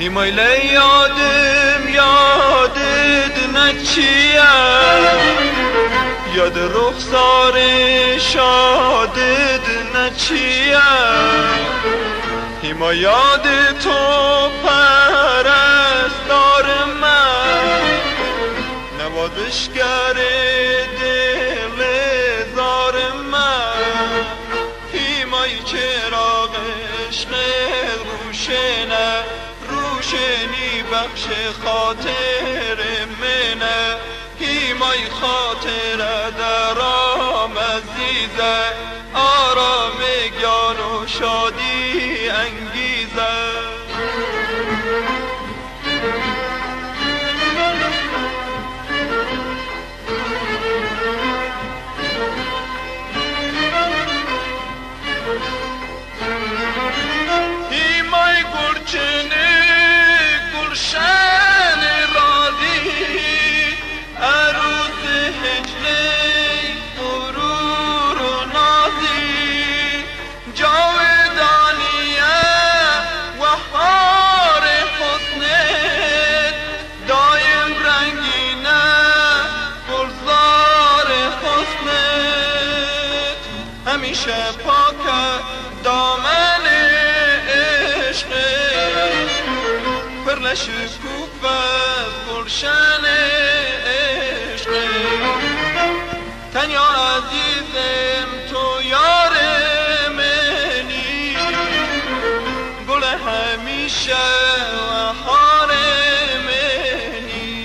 ایمایل یادم یادت نچیه یاد رخسار شادت نچیه ایما یاد تو پرستار من نباد بشگر دل زار من ایمای چراغ عشق روشنه روشنی بخش خاطر منه ایمای خاطر درام عزیزه آرام گیان و شادی انگیزه ایمای گرچنه گلشن رازی عروس هجله غرور و نازی جاودانیه و حار حسنت دایم رنگینه گلزار حسنت همیشه پاکه دامن عشقت پر شکوفه گلشن تنیا عزیزم تو یار منی گل همیشه و حار منی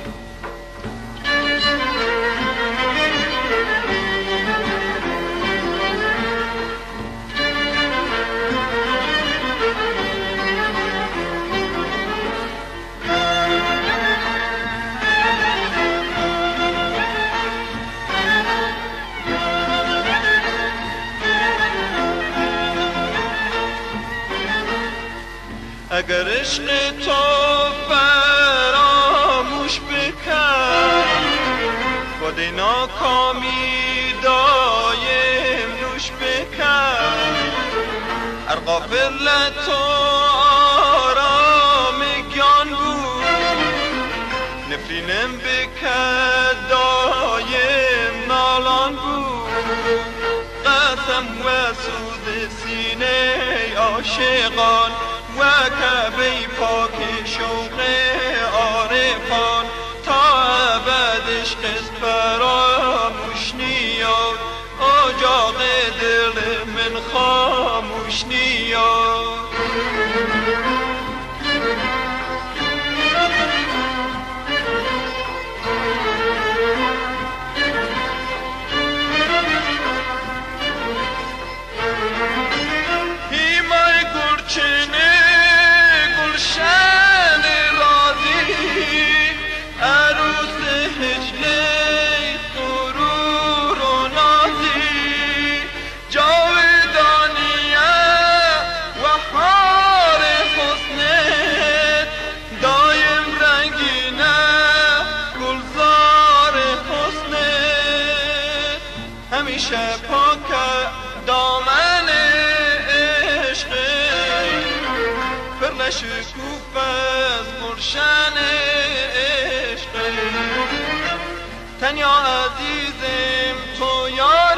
اگر عشق تو فراموش بکن خود ناکامی دایم نوش بکن هر غافل تو آرام گیان بود نفرینم بکن دایم نالان بود قسم و سوز سینه عاشقان و کعبه پاک شوق عارفان تا ابد عشق فراموش نیاد اجاق دل من خاموش نیاد ایمای گرچنه گلشن رازی عروس هجله غرور و نازی جاودانیه و حار حسنت دایم رنگینه گلزار حسنت همیشه پاکه دامن پر شکوف از گلشن عشق تنیا عزیزم تو یار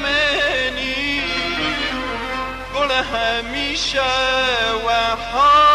منی گل همیشه و